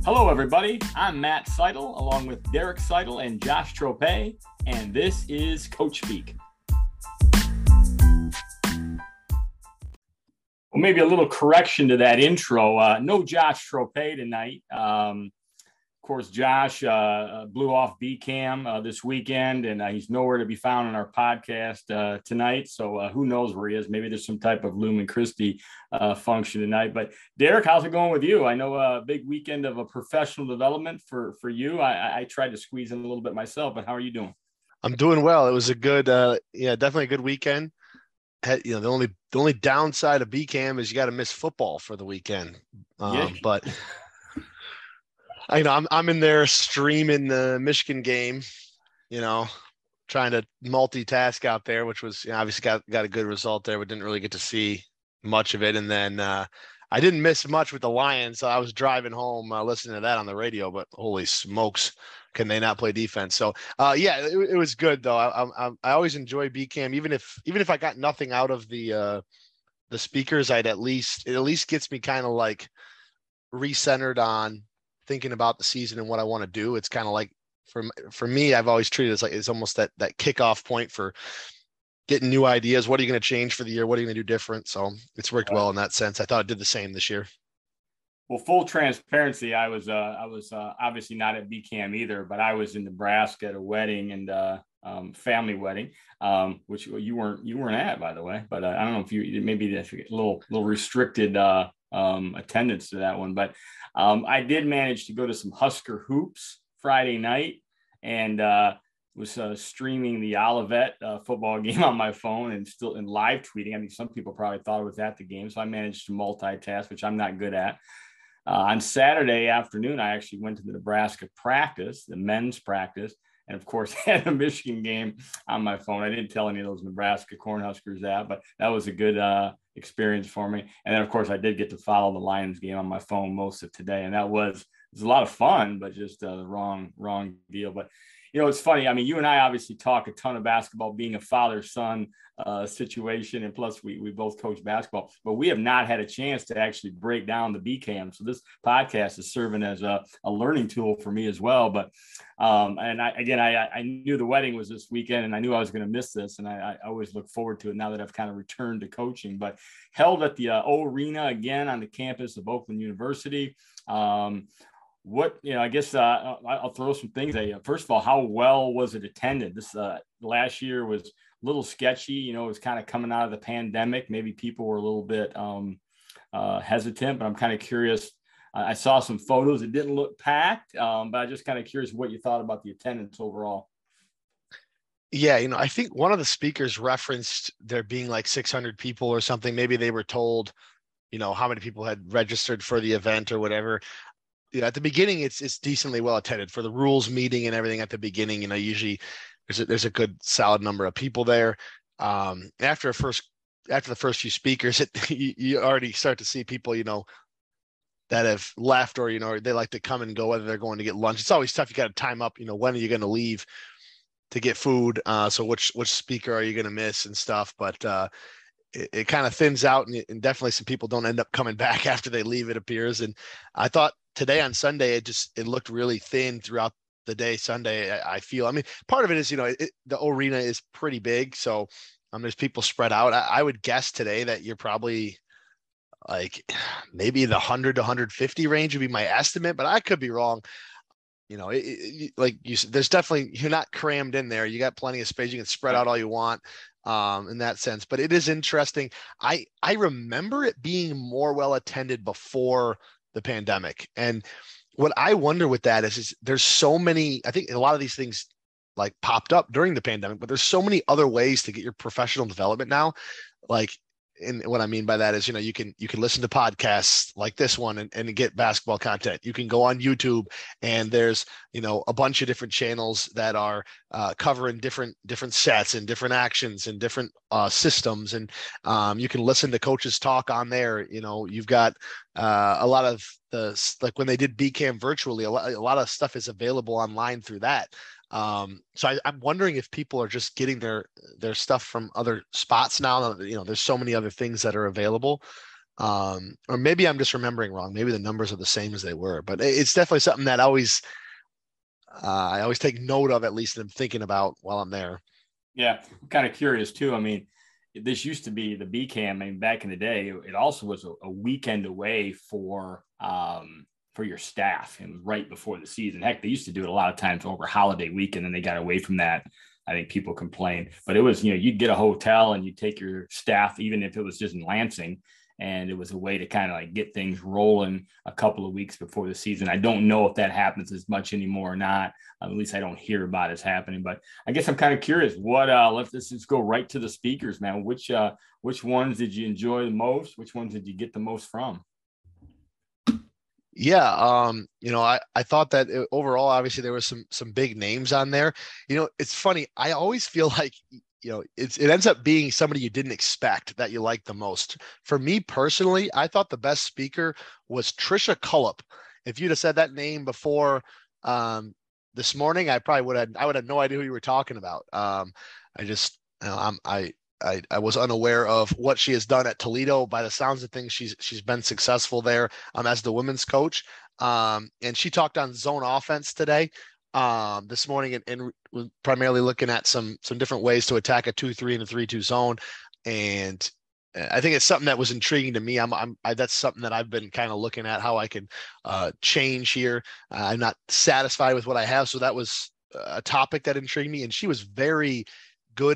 Hello, everybody. I'm Matt Seidel, along with Derek Seidel and Josh Tropez, and this is Coach Speak. Well, maybe a little correction to that intro. No Josh Tropez tonight. Of course, Josh blew off BCAM this weekend, and he's nowhere to be found on our podcast tonight. So who knows where he is? Maybe there's some type of Lumen Christi function tonight. But Derek, how's it going with you? I know a big weekend of a professional development for you. I tried to squeeze in a little bit myself, but how are you doing? I'm doing well. It was a good, definitely a good weekend. The only downside of BCAM is you got to miss football for the weekend. But I'm in there streaming the Michigan game, trying to multitask out there, which was obviously got a good result there, but didn't really get to see much of it. And then I didn't miss much with the Lions. So I was driving home listening to that on the radio, but holy smokes, can they not play defense? So it was good though. I always enjoy BCAM, even if I got nothing out of the speakers, it at least gets me kind of like recentered on thinking about the season and what I want to do. It's kind of like for me, I've always treated it as like it's almost that kickoff point for getting new ideas. What are you going to change for the year? What are you going to do different? So it's worked well in that sense. I thought it did the same this year. Well, full transparency, I was obviously not at BCAM either, but I was in Nebraska at a wedding and family wedding, which you weren't at, by the way. But I don't know if you maybe a little restricted attendance to that one, but I did manage to go to some Husker hoops Friday night and was streaming the Olivet football game on my phone and still in live tweeting. I mean, some people probably thought I was at the game, so I managed to multitask, which I'm not good at. On Saturday afternoon, I actually went to the Nebraska practice, the men's practice, and of course had a Michigan game on my phone. I didn't tell any of those Nebraska Cornhuskers that, but that was a good experience for me. And then of course I did get to follow the Lions game on my phone most of today, and it was a lot of fun, but just the wrong deal. But it's funny. I mean, you and I obviously talk a ton of basketball, being a father-son situation, and plus we both coach basketball, but we have not had a chance to actually break down the BCAM. So this podcast is serving as a learning tool for me as well. But and I knew the wedding was this weekend, and I knew I was going to miss this, and I always look forward to it now that I've kind of returned to coaching. But held at the O Arena again on the campus of Oakland University. I guess I'll throw some things at you. First of all, how well was it attended? This last year was a little sketchy. It was kind of coming out of the pandemic. Maybe people were a little bit hesitant, but I'm kind of curious. I saw some photos. It didn't look packed, but I'm just kind of curious what you thought about the attendance overall. Yeah, I think one of the speakers referenced there being like 600 people or something. Maybe they were told, how many people had registered for the event or whatever. At the beginning, it's decently well attended for the rules meeting and everything. At the beginning, usually there's a good solid number of people there. After the first few speakers, you already start to see people, that have left or they like to come and go, whether they're going to get lunch. It's always tough. You got to time up. When are you going to leave to get food? So which speaker are you going to miss and stuff? But it kind of thins out, and definitely some people don't end up coming back after they leave, it appears. And I thought today on Sunday, it looked really thin throughout the day. Sunday, I feel, I mean, part of it is, the arena is pretty big. So there's people spread out. I would guess today that you're probably like maybe the 100 to 150 range would be my estimate, but I could be wrong. Like you said, there's definitely, you're not crammed in there. You got plenty of space. You can spread out all you want in that sense, but it is interesting. I remember it being more well attended before the pandemic. And what I wonder with that is there's so many, I think a lot of these things like popped up during the pandemic, but there's so many other ways to get your professional development now. Like, and what I mean by that is, you can listen to podcasts like this one and get basketball content. You can go on YouTube and there's, a bunch of different channels that are covering different sets and different actions and different systems. And you can listen to coaches talk on there. You've got a lot of like when they did BCAM virtually, a lot of stuff is available online through that. So I'm wondering if people are just getting their stuff from other spots now. There's so many other things that are available. Or maybe I'm just remembering wrong. Maybe the numbers are the same as they were, but it's definitely something that I always take note of, at least, and I'm thinking about while I'm there. Yeah, I'm kind of curious too. I mean, this used to be the BCAM. I mean, back in the day, it also was a weekend away for your staff, and right before the season. Heck, they used to do it a lot of times over holiday weekend, and they got away from that. I think people complained, but it was, you'd get a hotel and you'd take your staff, even if it was just in Lansing, and it was a way to kind of like get things rolling a couple of weeks before the season. I don't know if that happens as much anymore or not. At least I don't hear about it happening. But I guess I'm kind of curious. Let's just go right to the speakers, man. Which ones did you enjoy the most? Which ones did you get the most from? Yeah, I thought that overall, obviously, there was some big names on there. It's funny. I always feel like it ends up being somebody you didn't expect that you like the most. For me personally, I thought the best speaker was Trisha Cullop. If you'd have said that name before this morning, I would have no idea who you were talking about. I just I was unaware of what she has done at Toledo. By the sounds of things, she's been successful there as the women's coach. And she talked on zone offense today, this morning, and was primarily looking at some different ways to attack a 2-3 and a 3-2 zone. And I think it's something that was intriguing to me. That's something that I've been kind of looking at, how I can change here. I'm not satisfied with what I have, so that was a topic that intrigued me. And she was very good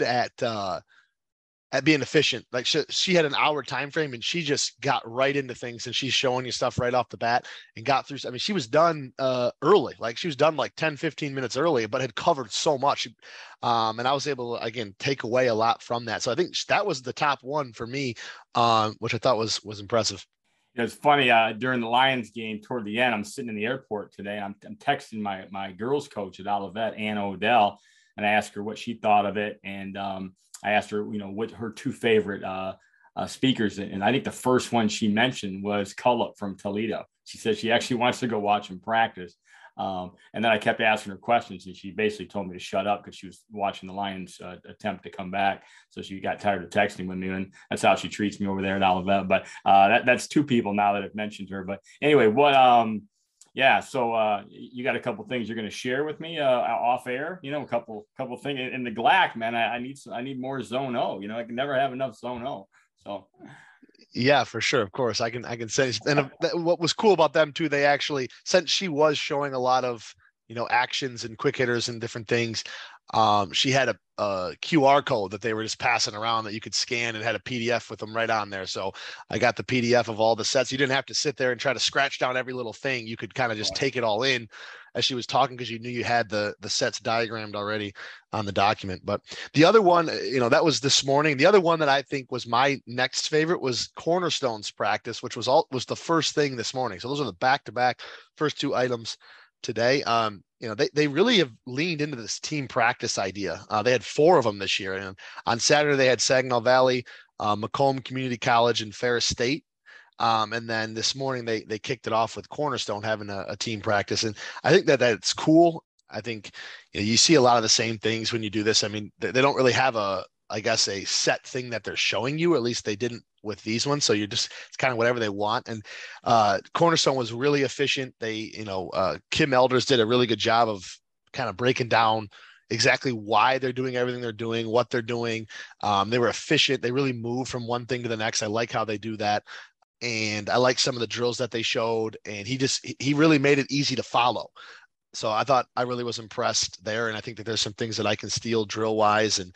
at being efficient. Like she had an hour time frame, and she just got right into things, and she's showing you stuff right off the bat and got through. I mean, she was done early. Like she was done like 10, 15 minutes early, but had covered so much. And I was able to, again, take away a lot from that. So I think that was the top one for me, which I thought was impressive. It's funny, during the Lions game toward the end, I'm sitting in the airport today. I'm texting my girls coach at Olivet, Ann Odell, and I asked her what she thought of it. And I asked her, what her two favorite speakers. And I think the first one she mentioned was Cullop from Toledo. She said she actually wants to go watch him practice. And then I kept asking her questions, and she basically told me to shut up because she was watching the Lions attempt to come back. So she got tired of texting with me, and that's how she treats me over there at Olivet. But that's two people now that have mentioned her. But anyway, yeah, so you got a couple things you're going to share with me off air. A couple things in the GLAC, man. I need more Zone O. I can never have enough Zone O. So yeah, for sure. Of course, I can say. And what was cool about them too, they actually, since she was showing a lot of actions and quick hitters and different things, she had a QR code that they were just passing around that you could scan, and had a PDF with them right on there. So I got the PDF of all the sets. You didn't have to sit there and try to scratch down every little thing. You could kind of just take it all in as she was talking, because you knew you had the sets diagrammed already on the document. But the other one, that was this morning. The other one that I think was my next favorite was Cornerstone's practice, which was the first thing this morning. So those are the back-to-back first two items today. They really have leaned into this team practice idea. They had 4 of them this year. And on Saturday, they had Saginaw Valley, Macomb Community College, and Ferris State. And then this morning, they kicked it off with Cornerstone having a team practice. And I think that's cool. I think you see a lot of the same things when you do this. I mean, they don't really have a set thing that they're showing you, or at least they didn't with these ones. So it's kind of whatever they want. And Cornerstone was really efficient. They, Kim Elders did a really good job of kind of breaking down exactly why they're doing everything they're doing, what they're doing. They were efficient. They really move from one thing to the next. I like how they do that. And I like some of the drills that they showed, and he really made it easy to follow. So I thought I really was impressed there. And I think that there's some things that I can steal drill wise, and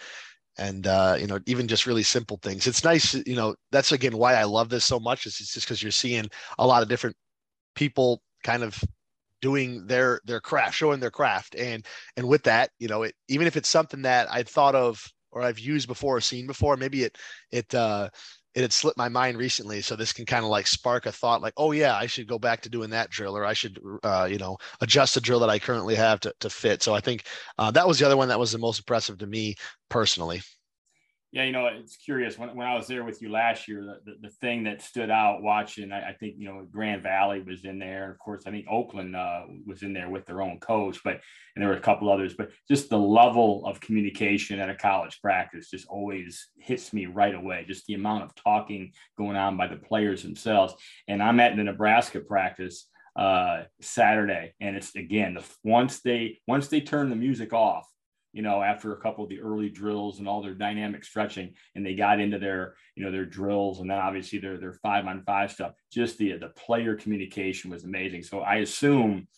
even just really simple things. It's nice, that's again why I love this so much. It's just because you're seeing a lot of different people kind of doing their craft, showing their craft. And with that, even if it's something that I'd thought of or I've used before or seen before, maybe it had slipped my mind recently. So this can kind of like spark a thought like, oh yeah, I should go back to doing that drill, or I should, adjust the drill that I currently have to fit. So I think that was the other one that was the most impressive to me personally. Yeah, it's curious. When I was there with you last year, the thing that stood out watching, I think, Grand Valley was in there. Of course, I think Oakland was in there with their own coach, and there were a couple others. But just the level of communication at a college practice just always hits me right away. Just the amount of talking going on by the players themselves. And I'm at the Nebraska practice Saturday, and it's again once they turn the music off, after a couple of the early drills and all their dynamic stretching, and they got into their, their drills, and then obviously their 5-on-5 stuff, just the player communication was amazing. So I assume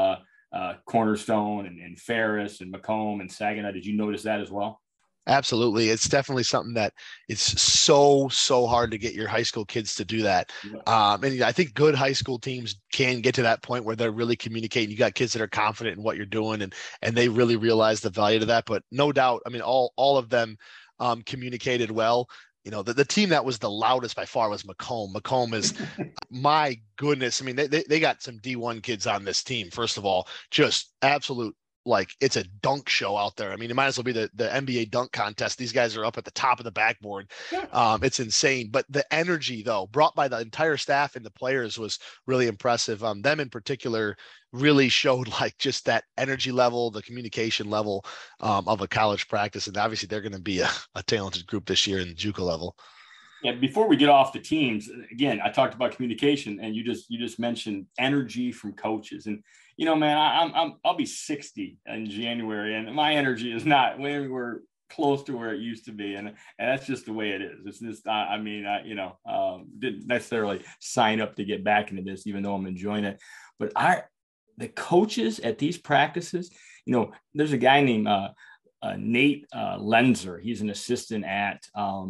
Cornerstone and Ferris and McComb and Saginaw, did you notice that as well? Absolutely. It's definitely something that it's so hard to get your high school kids to do that. And I think good high school teams can get to that point where they're really communicating. You got kids that are confident in what you're doing, and they really realize the value to that. But no doubt, I mean, all of them communicated well. The team that was the loudest by far was Macomb. Macomb is, my goodness. I mean, they got some D1 kids on this team. First of all, just absolute, like, it's a dunk show out there. I mean, it might as well be the NBA dunk contest. These guys are up at the top of the backboard. It's insane. But the energy, though, brought by the entire staff and the players was really impressive. Them in particular really showed like just that energy level, the communication level of a college practice. And obviously they're going to be a talented group this year in the JUCO level. Yeah, before we get off the teams, again, I talked about communication, and you just mentioned energy from coaches. And man, I'll be 60 in January, and my energy is not anywhere close to where it used to be, and that's just the way it is. It's just, didn't necessarily sign up to get back into this, even though I'm enjoying it. But the coaches at these practices, there's a guy named Nate Lenzer. He's an assistant at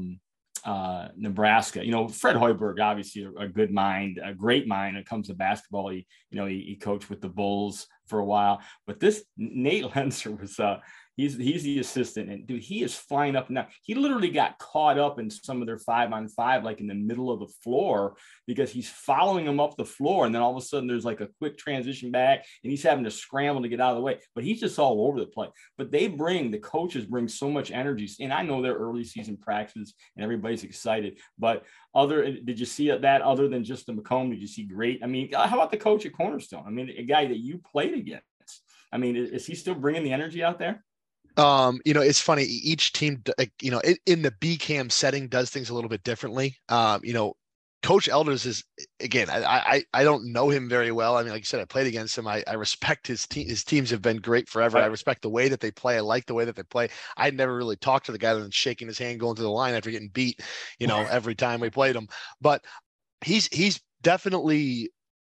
Nebraska. Fred Hoiberg, obviously a good mind, a great mind when it comes to basketball. He coached with the Bulls for a while, but this Nate Lenzer was he's the assistant, and dude, he is flying up now. He literally got caught up in some of their 5-on-5, like in the middle of the floor, because he's following them up the floor, and then all of a sudden there's like a quick transition back, and he's having to scramble to get out of the way. But he's just all over the place. But the coaches bring so much energy, and I know they're early season practices, and everybody's excited. But did you see that other than just the Macomb? Did you see great? I mean, how about the coach at Cornerstone? I mean, a guy that you played against. I mean, is he still bringing the energy out there? It's funny. Each team, in the BCAM setting, does things a little bit differently. Coach Elders is, again, I don't know him very well. I mean, like you said, I played against him. I respect his team. His teams have been great forever. I respect the way that they play. I like the way that they play. I never really talked to the guy other than shaking his hand going to the line after getting beat, every time we played him. But he's definitely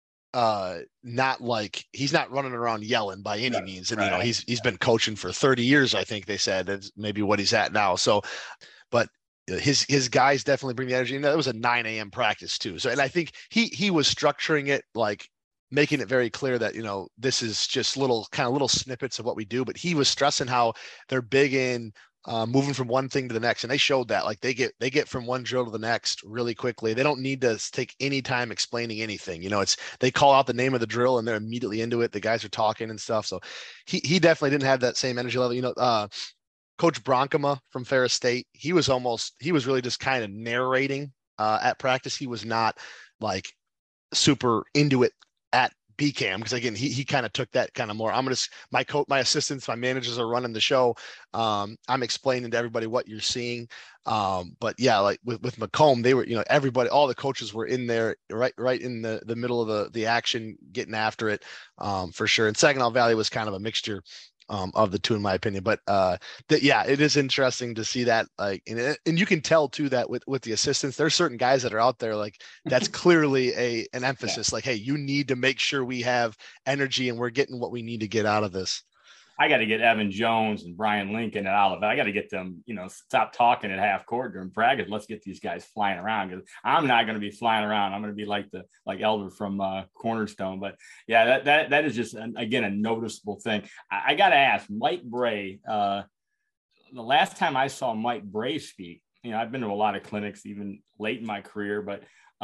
not like, he's not running around yelling by any means. And he's been coaching for 30 years, I think they said. That's maybe what he's at now. So, but his guys definitely bring the energy. And that was a 9 a.m. practice too. So, and I think he was structuring it, like making it very clear that, this is just little snippets of what we do. But he was stressing how they're big in moving from one thing to the next. And they showed that, like, they get from one drill to the next really quickly. They don't need to take any time explaining anything. They call out the name of the drill and they're immediately into it. The guys are talking and stuff. So he definitely didn't have that same energy level. Coach Bronkema from Ferris State, he was really just kind of narrating at practice. He was not like super into it at BCAM, because again, he kind of took that kind of more, my assistants, my managers are running the show. I'm explaining to everybody what you're seeing. But yeah, like with Macomb, they were, everybody, all the coaches were in there right in the middle of the action, getting after it, for sure. And Saginaw Valley was kind of a mixture of the two, in my opinion. But it is interesting to see that, like, and you can tell too that with the assistants, there's certain guys that are out there, like, that's clearly an emphasis, like, hey, you need to make sure we have energy and we're getting what we need to get out of this. I got to get Evan Jones and Brian Lincoln and Oliver. I got to get them, stop talking at half court during practice. Let's get these guys flying around, because I'm not going to be flying around. I'm going to be like Elder from Cornerstone. But yeah, that is just, again, a noticeable thing. I got to ask Mike Brey. The last time I saw Mike Brey speak, I've been to a lot of clinics even late in my career, but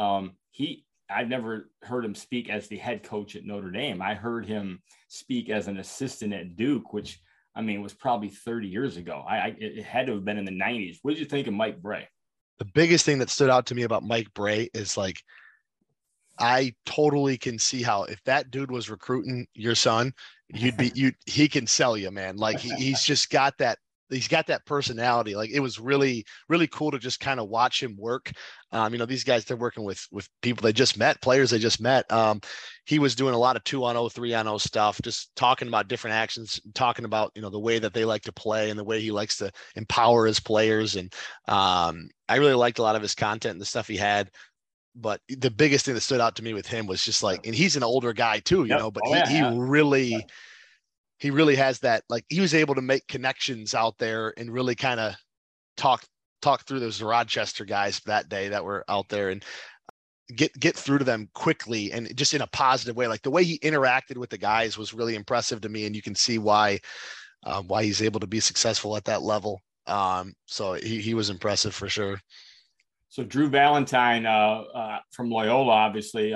I've never heard him speak as the head coach at Notre Dame. I heard him speak as an assistant at Duke, which I mean, it was probably 30 years ago. It had to have been in the 90s. What did you think of Mike Brey? The biggest thing that stood out to me about Mike Brey is like, I totally can see how if that dude was recruiting your son, he can sell you, man. Like he's just got that, he's got that personality. Like it was really, really cool to just kind of watch him work. These guys, they're working with people they just met, players they just met. He was doing a lot of 2-on-0, 3-on-0 stuff, just talking about different actions, talking about, the way that they like to play and the way he likes to empower his players. And I really liked a lot of his content and the stuff he had. But the biggest thing that stood out to me with him was just like, and he's an older guy too, Yep. but Oh, yeah. he really has that, like he was able to make connections out there and really kind of talk through those Rochester guys that day that were out there and get through to them quickly and just in a positive way. Like the way he interacted with the guys was really impressive to me. And you can see why he's able to be successful at that level. So he was impressive for sure. So Drew Valentine from Loyola, obviously,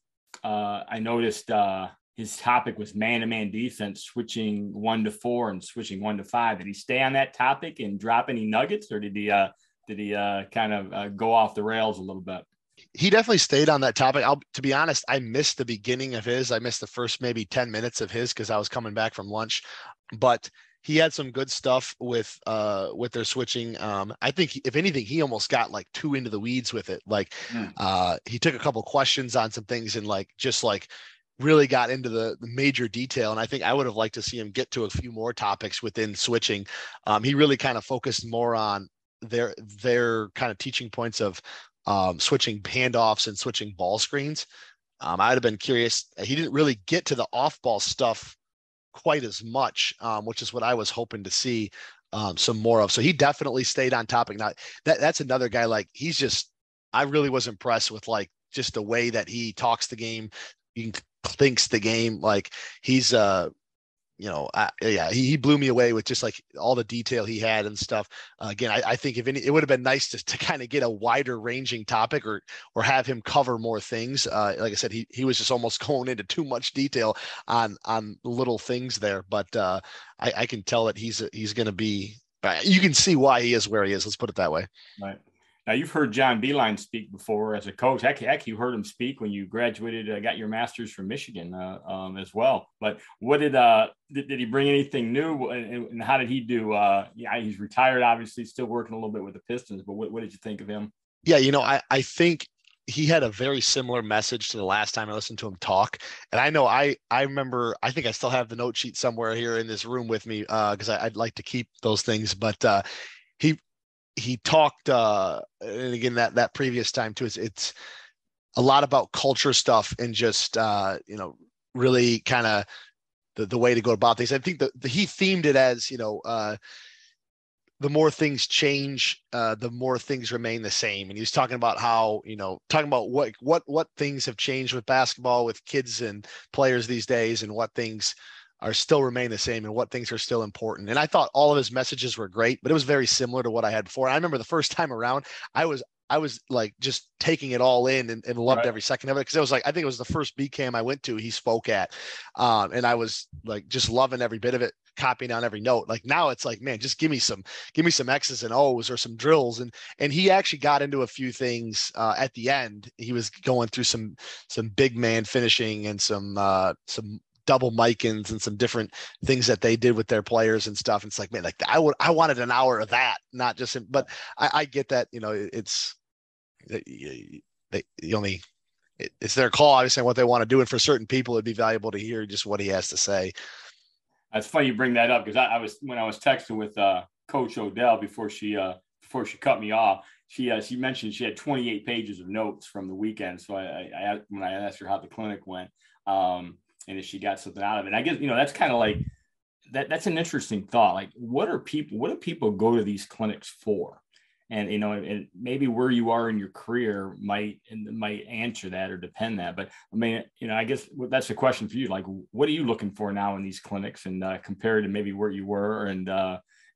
I noticed his topic was man-to-man defense, switching 1 to 4 and switching 1 to 5. Did he stay on that topic and drop any nuggets, or did he kind of go off the rails a little bit? He definitely stayed on that topic. To be honest, I missed the beginning of his. I missed the first maybe 10 minutes of his because I was coming back from lunch, but he had some good stuff with their switching. I think if anything, he almost got like too into the weeds with it. Like he took a couple questions on some things and really got into the major detail. And I think I would have liked to see him get to a few more topics within switching. He really kind of focused more on their kind of teaching points of switching handoffs and switching ball screens. I'd have been curious. He didn't really get to the off ball stuff quite as much, which is what I was hoping to see some more of. So he definitely stayed on topic. Now that's another guy, like I really was impressed with like just the way that he talks the game, he thinks the game. Like he's he blew me away with just like all the detail he had and stuff. Again, I think it would have been nice to kind of get a wider ranging topic or have him cover more things. Like I said, he was just almost going into too much detail on little things there. But I can tell that he's going to be. You can see why he is where he is. Let's put it that way. Right. Now, you've heard John Beilein speak before as a coach. Heck, you heard him speak when you graduated, got your master's from Michigan as well. But what did he bring anything new, and how did he do? He's retired, obviously, still working a little bit with the Pistons. But what did you think of him? Yeah, I think he had a very similar message to the last time I listened to him talk. And I know I remember, I think I still have the note sheet somewhere here in this room with me because I'd like to keep those things. But he talked and again that previous time too, it's a lot about culture stuff and just really kind of the way to go about things. I think that he themed it as the more things change, the more things remain the same. And he was talking about how, talking about what things have changed with basketball, with kids and players these days, and what things are still remain the same and what things are still important. And I thought all of his messages were great, but it was very similar to what I had before. I remember the first time around, I was like just taking it all in and loved every second of it. Cause it was like, I think it was the first BCAM I went to, he spoke at, and I was like, just loving every bit of it, copying down every note. Like now it's like, man, just give me some X's and O's or some drills. And he actually got into a few things at the end. He was going through some big man finishing and some double Micans and some different things that they did with their players and stuff. It's like, man, like I wanted an hour of that, not just him, but I get that, it's it's their call, obviously, what they want to do. And for certain people, it'd be valuable to hear just what he has to say. It's funny you bring that up because when I was texting with Coach Odell before she cut me off, she mentioned she had 28 pages of notes from the weekend. So when I asked her how the clinic went, and if she got something out of it, I guess, that's kind of like that's an interesting thought. Like, what do people go to these clinics for? And, and maybe where you are in your career might answer that or depend that. But I mean, I guess that's the question for you. Like, what are you looking for now in these clinics and compared to maybe where you were and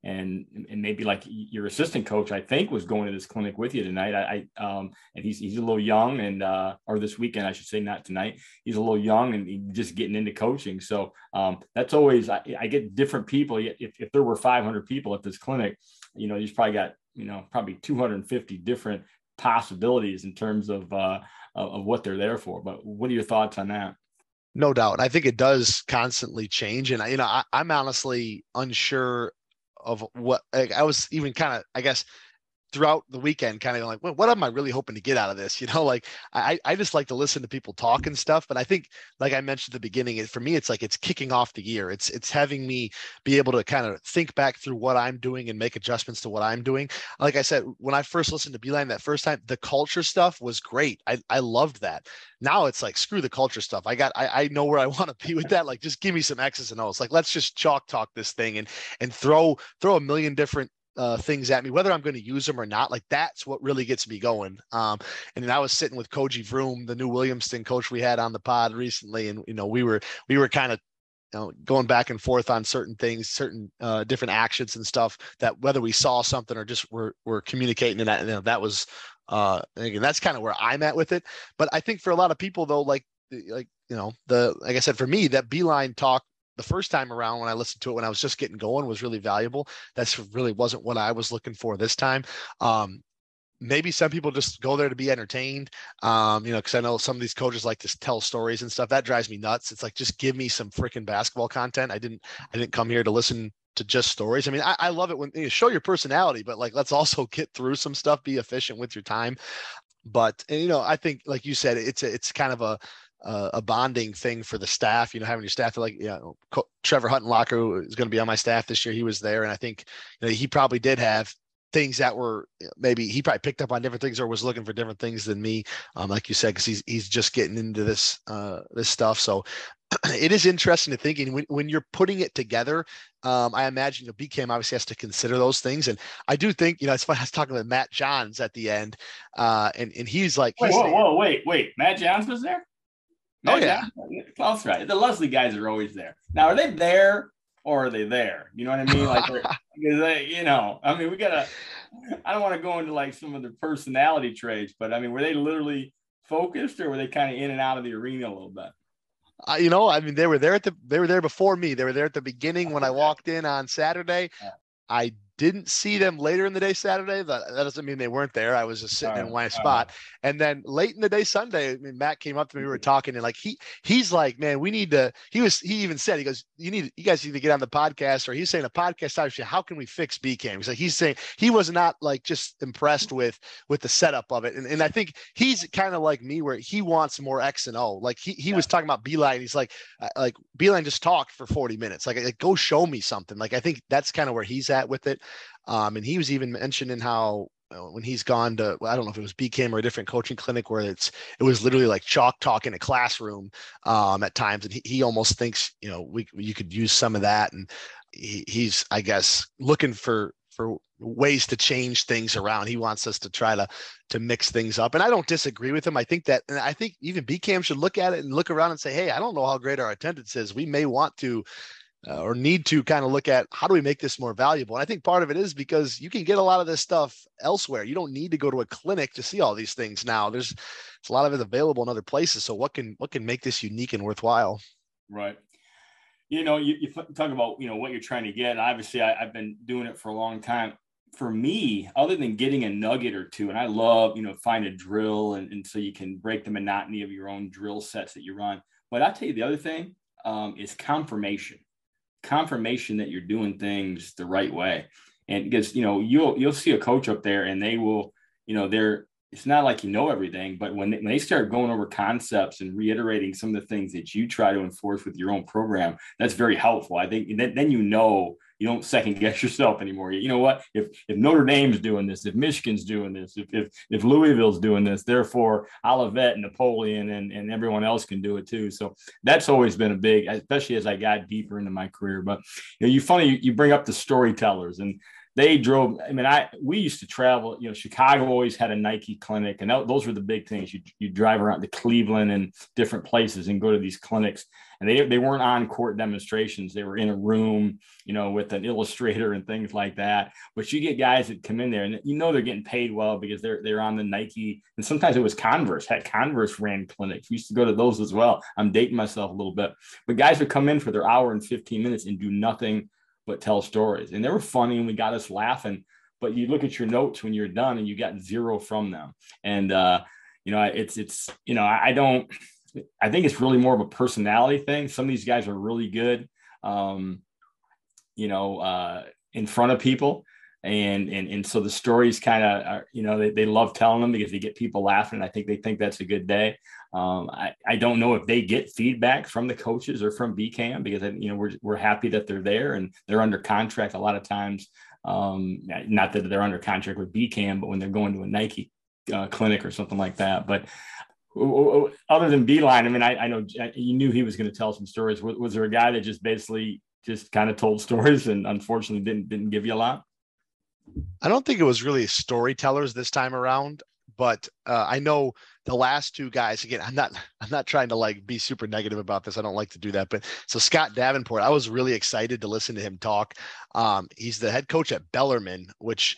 and maybe like your assistant coach, I think, was going to this clinic with you tonight. And he's a little young, and or this weekend, I should say, not tonight. He's a little young and he's just getting into coaching. So that's always, I get different people. If there were 500 people at this clinic, you've probably got, probably 250 different possibilities in terms of what they're there for. But what are your thoughts on that? No doubt. I think it does constantly change. And, I'm honestly unsure of what, like, I was even kind of, I guess, throughout the weekend, kind of like, well, what am I really hoping to get out of this? Like I just like to listen to people talk and stuff. But I think, like I mentioned at the beginning, for me, it's like it's kicking off the year. It's having me be able to kind of think back through what I'm doing and make adjustments to what I'm doing. Like I said, when I first listened to Beeline that first time, the culture stuff was great. I loved that. Now it's like, screw the culture stuff. I know where I want to be with that. Like, just give me some X's and O's. Like, let's just chalk talk this thing and throw a million different things at me, whether I'm going to use them or not. Like, that's what really gets me going. And then I was sitting with Koji Vroom, the new Williamston coach we had on the pod recently, and we were kind of going back and forth on certain things, certain different actions and stuff, that whether we saw something or just we're communicating, and that was again, that's kind of where I'm at with it. But I think for a lot of people though, like I said, for me, that Beeline talk the first time around, when I listened to it, when I was just getting going, was really valuable. That's really wasn't what I was looking for this time. Maybe some people just go there to be entertained, because I know some of these coaches like to tell stories and stuff. That drives me nuts. It's like, just give me some freaking basketball content. I didn't come here to listen to just stories. I mean, I love it when you show your personality, but like, let's also get through some stuff, be efficient with your time. But, I think, like you said, it's kind of a bonding thing for the staff, having your staff, like, Trevor Huttenlocker is going to be on my staff this year. He was there. And I think, he probably did have things that were, maybe he probably picked up on different things or was looking for different things than me. Like you said, cause he's just getting into this stuff. So it is interesting to think, and when you're putting it together, I imagine BCAM obviously has to consider those things. And I do think, it's funny, I was talking with Matt Johns at the end, and he's like, wait, Matt Johns was there? Oh, yeah. That's right. The Leslie guys are always there. Now, are they there or are they there? You know what I mean? Like, because I mean, I don't want to go into like some of the personality traits, but I mean, were they literally focused, or were they kind of in and out of the arena a little bit? I mean, they were there before me. They were there at the beginning when I walked in on Saturday. I didn't see them later in the day Saturday. That doesn't mean they weren't there. I was just sitting in my spot. And then late in the day Sunday, I mean, Matt came up to me, we were talking, and like he's like, man, we need to. He even said, he goes, you guys need to get on the podcast, or he's saying a podcast option. How can we fix BCAM? He's saying he was not like just impressed with the setup of it, and I think he's kind of like me, where he wants more X and O. Like he was talking about Beeline. He's like Beeline just talked for 40 minutes. Like go show me something. Like, I think that's kind of where he's at with it. And he was even mentioning how when he's gone to, I don't know if it was BCAM or a different coaching clinic, where it was literally like chalk talk in a classroom at times. And he almost thinks, you could use some of that. And he's, I guess, looking for ways to change things around. He wants us to try to mix things up. And I don't disagree with him. I think even BCAM should look at it and look around and say, hey, I don't know how great our attendance is. We may want to or need to kind of look at, how do we make this more valuable? And I think part of it is because you can get a lot of this stuff elsewhere. You don't need to go to a clinic to see all these things now. There's a lot of it available in other places. So what can make this unique and worthwhile? Right. You talk about, what you're trying to get. Obviously, I've been doing it for a long time. For me, other than getting a nugget or two, and I love, find a drill, and so you can break the monotony of your own drill sets that you run. But I'll tell you, the other thing is confirmation that you're doing things the right way. And because, you'll see a coach up there and they will, it's not like everything, but when they start going over concepts and reiterating some of the things that you try to enforce with your own program, that's very helpful. I think then you don't second guess yourself anymore. You know what? If Notre Dame's doing this, if Michigan's doing this, if Louisville's doing this, therefore Olivet and Napoleon and everyone else can do it too. So that's always been a big, especially as I got deeper into my career. But you bring up the storytellers, and they drove. I mean, we used to travel. You know, Chicago always had a Nike clinic, and those were the big things. You drive around to Cleveland and different places and go to these clinics, and they weren't on court demonstrations. They were in a room, you know, with an illustrator and things like that. But you get guys that come in there, and you know they're getting paid well because they're on the Nike, and sometimes it was Converse. Had Converse ran clinics. We used to go to those as well. I'm dating myself a little bit, but guys would come in for their hour and 15 minutes and do nothing but tell stories. And they were funny and we got us laughing. But you look at your notes when you're done and you got zero from them. And you know, it's you know, I think it's really more of a personality thing. Some of these guys are really good, you know, in front of people. And so the stories kind of are, you know, they love telling them because they get people laughing. I think they think that's a good day. I don't know if they get feedback from the coaches or from BCAM because, you know, we're happy that they're there and they're under contract a lot of times. Not that they're under contract with BCAM, but when they're going to a Nike clinic or something like that. But other than Beilein, I mean, I know you knew he was going to tell some stories. Was there a guy that just basically just kind of told stories and unfortunately didn't give you a lot? I don't think it was really storytellers this time around, but I know the last two guys, again, I'm not trying to like be super negative about this. I don't like to do that, but so Scott Davenport, I was really excited to listen to him talk. He's the head coach at Bellarmine, which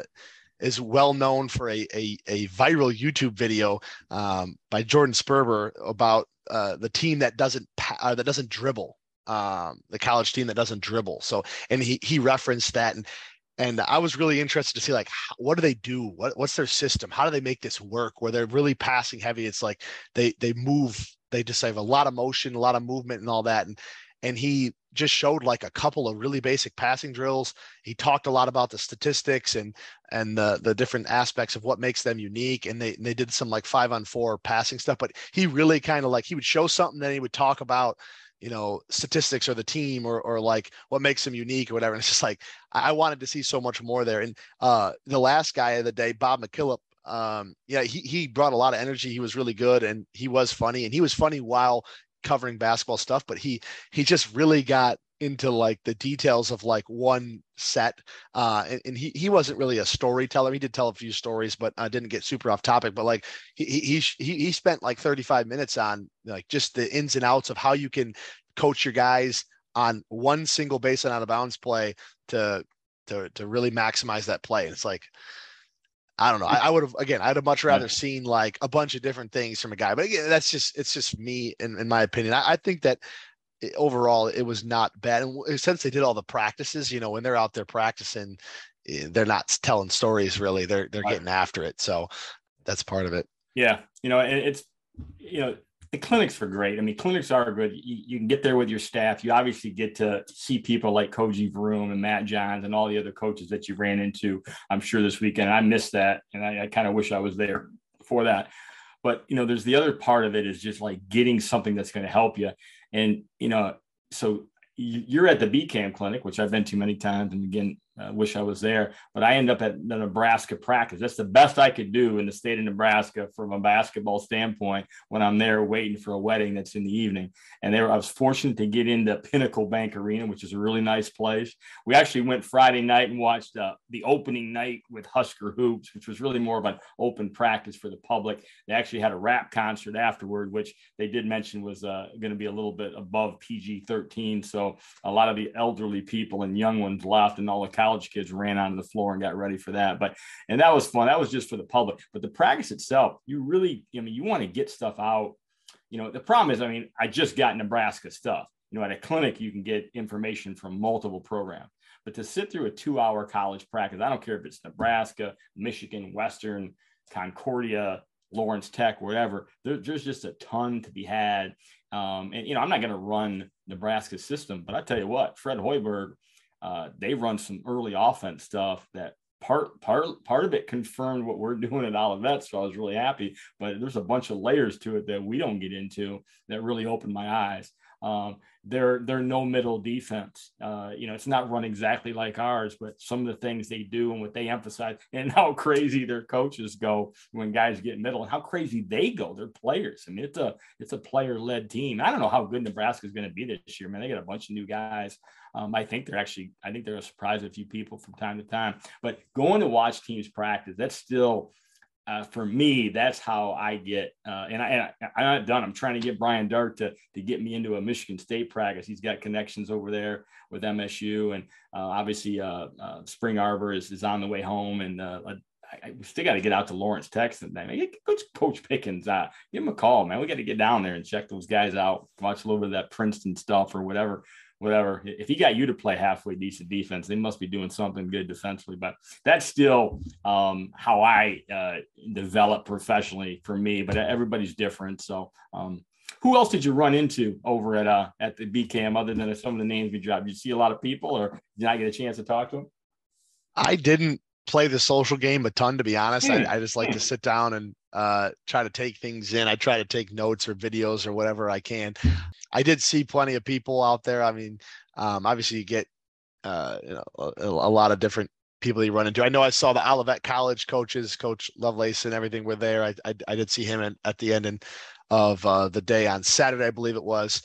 is well known for a viral YouTube video by Jordan Sperber about the team that doesn't dribble, the college team that doesn't dribble. So, and he referenced that, and I was really interested to see like what do they do? What's their system? How do they make this work? Where they're really passing heavy. It's like they move. They just have a lot of motion, a lot of movement, and all that. And he just showed like a couple of really basic passing drills. He talked a lot about the statistics and the different aspects of what makes them unique. And they did some like 5-on-4 passing stuff. But he really kind of like he would show something, then he would talk about, you know, statistics or the team or like what makes them unique or whatever. And it's just like, I wanted to see so much more there. And the last guy of the day, Bob McKillop, yeah, he brought a lot of energy. He was really good and he was funny, and he was funny while covering basketball stuff, but he just really got into like the details of like one set. And he wasn't really a storyteller. He did tell a few stories, but didn't get super off topic. But like he spent like 35 minutes on like just the ins and outs of how you can coach your guys on one single base and out of bounds play to really maximize that play. And it's like, I don't know. I'd have much rather seen like a bunch of different things from a guy, but again, it's just me in my opinion. I think that overall it was not bad. And since they did all the practices, you know, when they're out there practicing, they're not telling stories really. They're getting after it. So that's part of it. Yeah. You know, it's, you know, the clinics are great. I mean, clinics are good. You can get there with your staff. You obviously get to see people like Koji Vroom and Matt Johns and all the other coaches that you ran into, I'm sure, this weekend. I missed that. And I kind of wish I was there for that. But, you know, there's the other part of it is just like getting something that's going to help you. And, you know, so you're at the BCAM clinic, which I've been to many times. And again, I wish I was there, but I end up at the Nebraska practice. That's the best I could do in the state of Nebraska from a basketball standpoint when I'm there waiting for a wedding that's in the evening. And I was fortunate to get into Pinnacle Bank Arena, which is a really nice place. We actually went Friday night and watched the opening night with Husker Hoops, which was really more of an open practice for the public. They actually had a rap concert afterward, which they did mention was going to be a little bit above PG-13. So a lot of the elderly people and young ones left, and all the college kids ran onto the floor and got ready for that. And that was fun. That was just for the public. But the practice itself, you really, I mean, you want to get stuff out. You know, the problem is, I mean, I just got Nebraska stuff. You know, at a clinic, you can get information from multiple programs. But to sit through a 2-hour college practice, I don't care if it's Nebraska, Michigan, Western, Concordia, Lawrence Tech, whatever, there's just a ton to be had. And, you know, I'm not going to run Nebraska's system, but I tell you what, Fred Hoiberg, they run some early offense stuff that part of it confirmed what we're doing at Olivet. So I was really happy, but there's a bunch of layers to it that we don't get into that really opened my eyes. They're no middle defense. It's not run exactly like ours, but some of the things they do and what they emphasize, and how crazy their coaches go when guys get middle, and how crazy they go. They're players. I mean, it's a player led team. I don't know how good Nebraska is going to be this year, man. They got a bunch of new guys. I think they're a surprise a few people from time to time. But going to watch teams practice, that's still. For me, that's how I get, and I'm not done. I'm trying to get Brian Dart to get me into a Michigan State practice. He's got connections over there with MSU, and obviously Spring Arbor is on the way home, and we still got to get out to Lawrence, Texas. Man, Coach Pickens, give him a call, man. We got to get down there and check those guys out, watch a little bit of that Princeton stuff or whatever. If he got you to play halfway decent defense, they must be doing something good defensively. But that's still how I develop professionally for me. But everybody's different. So who else did you run into over at the BKM other than some of the names we dropped? Did you see a lot of people, or did I get a chance to talk to them? I didn't play the social game a ton, to be honest. I just like to sit down and try to take things in. I try to take notes or videos or whatever I can. I did see plenty of people out there. I mean, obviously you get a lot of different people you run into. I know I saw the Olivet College coaches, Coach Lovelace and everything were there. I did see him at the end of the day on Saturday, I believe it was.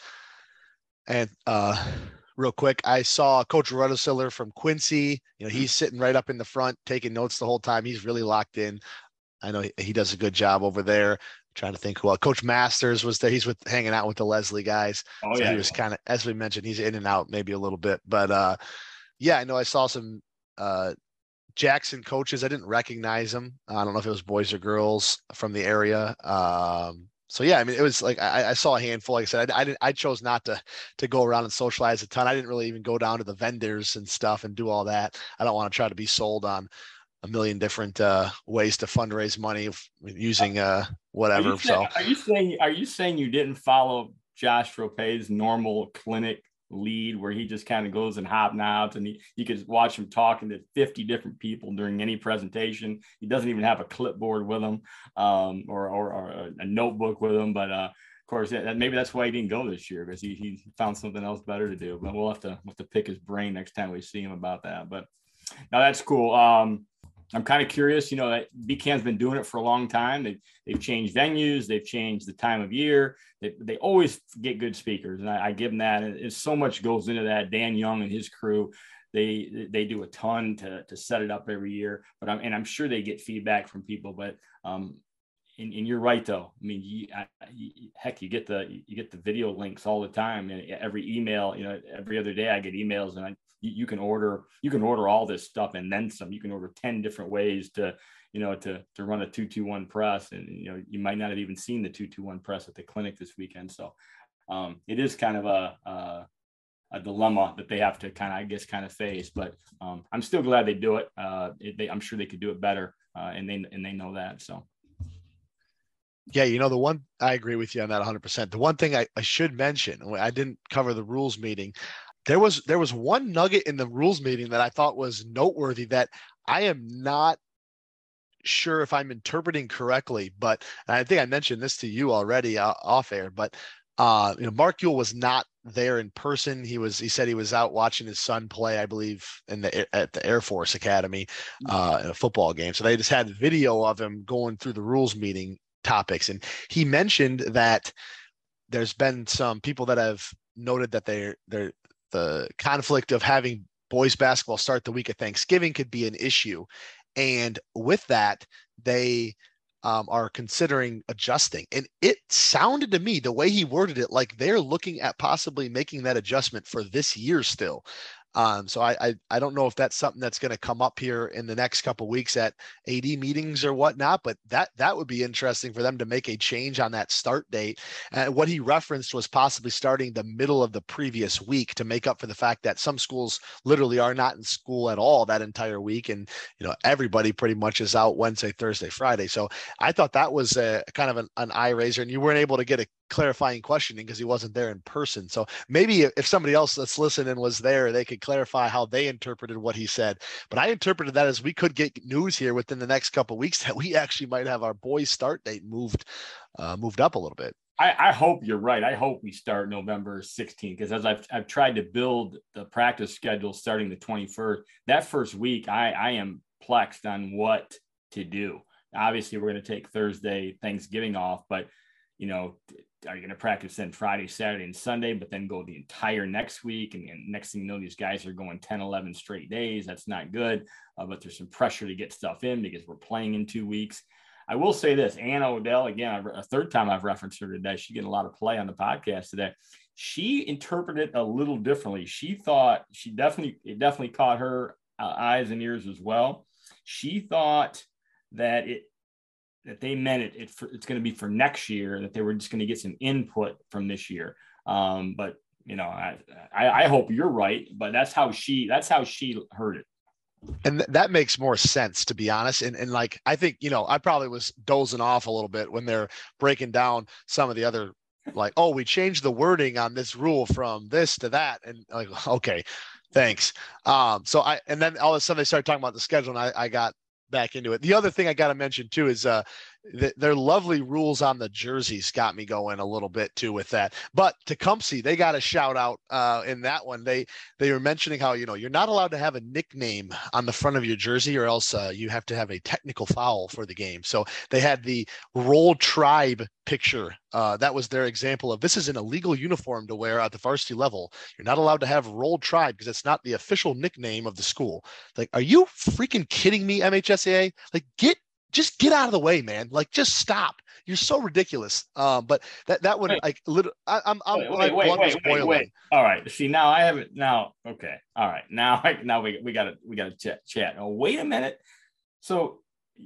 And real quick, I saw Coach Rudisiller from Quincy. He's sitting right up in the front, taking notes the whole time. He's really locked in. I know he does a good job over there. Trying to think who else. Coach Masters was there. He's hanging out with the Leslie guys. Oh, so yeah. He was kind of, as we mentioned, he's in and out maybe a little bit. But yeah, I know I saw some Jackson coaches. I didn't recognize them. I don't know if it was boys or girls from the area. So yeah, I mean, it was like I saw a handful. Like I said, I chose not to go around and socialize a ton. I didn't really even go down to the vendors and stuff and do all that. I don't want to try to be sold on a million different ways to fundraise money using whatever. Are you saying you didn't follow Josh Tropez's normal clinic lead where he just kind of goes and hobnobs and you could watch him talking to 50 different people during any presentation? He doesn't even have a clipboard with him or a notebook with him, but of course, maybe that's why he didn't go this year, because he found something else better to do. But we'll have to pick his brain next time we see him about that. But now that's cool. I'm kind of curious, that BCAM's been doing it for a long time. They've changed venues. They've changed the time of year. They always get good speakers, and I give them that. And so much goes into that. Dan Young and his crew, they do a ton to set it up every year. But I'm sure they get feedback from people. But and you're right, though. I mean, you get the video links all the time, and every email. Every other day I get emails, and you can order all this stuff and then some. You can order 10 different ways to run a 221 press, and you might not have even seen the 221 press at the clinic this weekend. So it is kind of a dilemma that they have to kind of face. But I'm still glad they do it. I'm sure they could do it better, and they know that. So. Yeah, the one, I agree with you on that 100%. The one thing I should mention, I didn't cover the rules meeting. There was one nugget in the rules meeting that I thought was noteworthy that I am not sure if I'm interpreting correctly, but I think I mentioned this to you already off air, but Mark Ewell was not there in person. He said he was out watching his son play, I believe, at the Air Force Academy in a football game. So they just had video of him going through the rules meeting topics. And he mentioned that there's been some people that have noted that the conflict of having boys basketball start the week of Thanksgiving could be an issue. And with that, they are considering adjusting. And it sounded to me, the way he worded it, like they're looking at possibly making that adjustment for this year still. So I don't know if that's something that's going to come up here in the next couple of weeks at AD meetings or whatnot, but that would be interesting for them to make a change on that start date. And what he referenced was possibly starting the middle of the previous week to make up for the fact that some schools literally are not in school at all that entire week. And, everybody pretty much is out Wednesday, Thursday, Friday. So I thought that was a kind of an eye raiser, and you weren't able to get a clarifying questioning because he wasn't there in person. So maybe if somebody else that's listening was there, they could clarify how they interpreted what he said. But I interpreted that as we could get news here within the next couple of weeks that we actually might have our boys start date moved up a little bit. I hope you're right. I hope we start November 16th, because as I've tried to build the practice schedule starting the 21st, that first week I am plexed on what to do. Obviously, we're going to take Thursday, Thanksgiving off, but you know, are you going to practice then Friday, Saturday, and Sunday, but then go the entire next week? And next thing you know, these guys are going 10, 11 straight days. That's not good. But there's some pressure to get stuff in because we're playing in 2 weeks. I will say this, Anna Odell, again, a third time I've referenced her today. She's getting a lot of play on the podcast today. She interpreted it a little differently. She thought it definitely caught her eyes and ears as well. She thought that they meant it's going to be for next year, that they were just going to get some input from this year. But you know, I hope you're right, but that's how she heard it. And that makes more sense, to be honest. And like, I think, you know, I probably was dozing off a little bit when they're breaking down some of the other, like, oh, we changed the wording on this rule from this to that. And like, okay, thanks. And then all of a sudden they started talking about the schedule, and I got back into it. The other thing I got to mention too is their lovely rules on the jerseys got me going a little bit too with that. But Tecumseh, they got a shout out in that one. They were mentioning how, you know, you're not allowed to have a nickname on the front of your jersey, or else you have to have a technical foul for the game. So they had the Roll Tribe picture. That was their example of, this is an illegal uniform to wear at the varsity level. You're not allowed to have Roll Tribe because it's not the official nickname of the school. Like, are you freaking kidding me, MHSAA? Like, just get out of the way, man. Like, just stop. You're so ridiculous. But that would, like, literally, I'm wait. All right. See, now I haven't. Now, okay. All right. Now we got to chat. Oh, wait a minute. So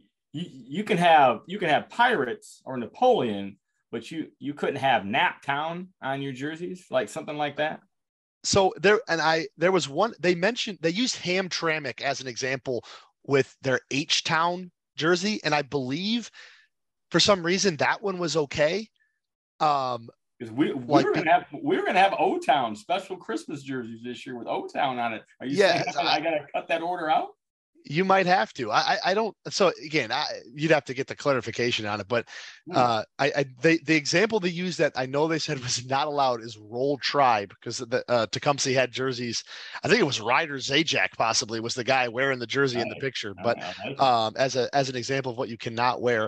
you can have Pirates or Napoleon, but you couldn't have Naptown on your jerseys, like something like that. So there was one, they mentioned, they used Hamtramck as an example with their H-Town jersey, and I believe for some reason that one was okay. Because we were gonna have O-Town special Christmas jerseys this year with O-Town on it. Are you saying I gotta cut that order out? You might have to. I don't. So again, you'd have to get the clarification on it. But the example they used that I know they said was not allowed is Roll Tribe, because the Tecumseh had jerseys. I think it was Ryder Zajac possibly was the guy wearing the jersey in the picture. But as an example of what you cannot wear.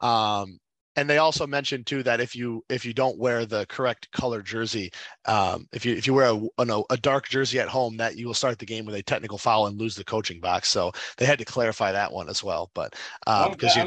And they also mentioned too that if you don't wear the correct color jersey, if you wear a dark jersey at home, that you will start the game with a technical foul and lose the coaching box. So they had to clarify that one as well. But because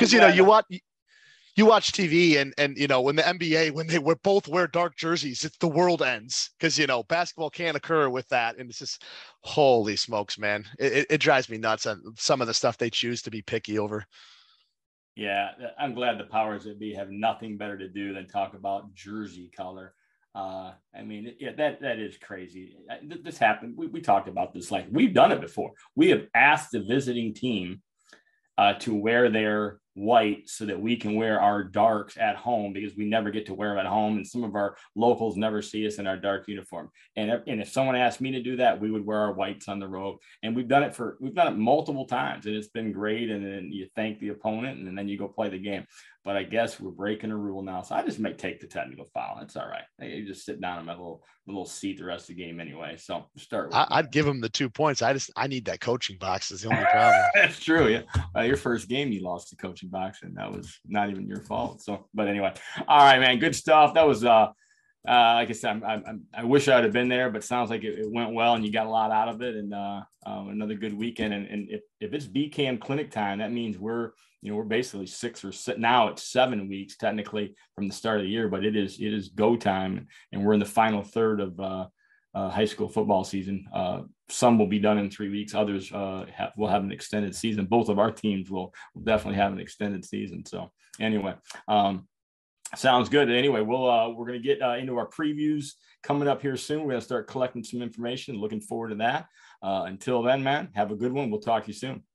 you watch TV and you know, when the NBA, when they both wear dark jerseys, the world ends, because you know, basketball can't occur with that. And it's just, holy smokes, man, it drives me nuts on some of the stuff they choose to be picky over. Yeah, I'm glad the powers that be have nothing better to do than talk about jersey color. I mean, yeah, that is crazy. This happened. We talked about this. Like, we've done it before. We have asked the visiting team to wear their white so that we can wear our darks at home, because we never get to wear them at home, and some of our locals never see us in our dark uniform. And if someone asked me to do that, we would wear our whites on the road. And we've done it multiple times, and it's been great. And then you thank the opponent, and then you go play the game. But I guess we're breaking a rule now, so I just might take the technical foul. That's all right. You just sit down in my little seat the rest of the game anyway. So start. I'd give him the 2 points. I need that coaching box. Is the only problem. That's true. Yeah, your first game you lost the coaching box, and that was not even your fault. So, but anyway, all right, man. Good stuff. That was like I said, I wish I'd have been there, but sounds like it went well, and you got a lot out of it, and another good weekend. And if it's BCAM clinic time, that means we're basically 7 weeks technically from the start of the year, but it is go time, and we're in the final third of high school football season. Some will be done in 3 weeks. Others will have an extended season. Both of our teams will definitely have an extended season. So anyway, sounds good. Anyway, we're going to get into our previews coming up here soon. We're going to start collecting some information. Looking forward to that. Until then, man, have a good one. We'll talk to you soon.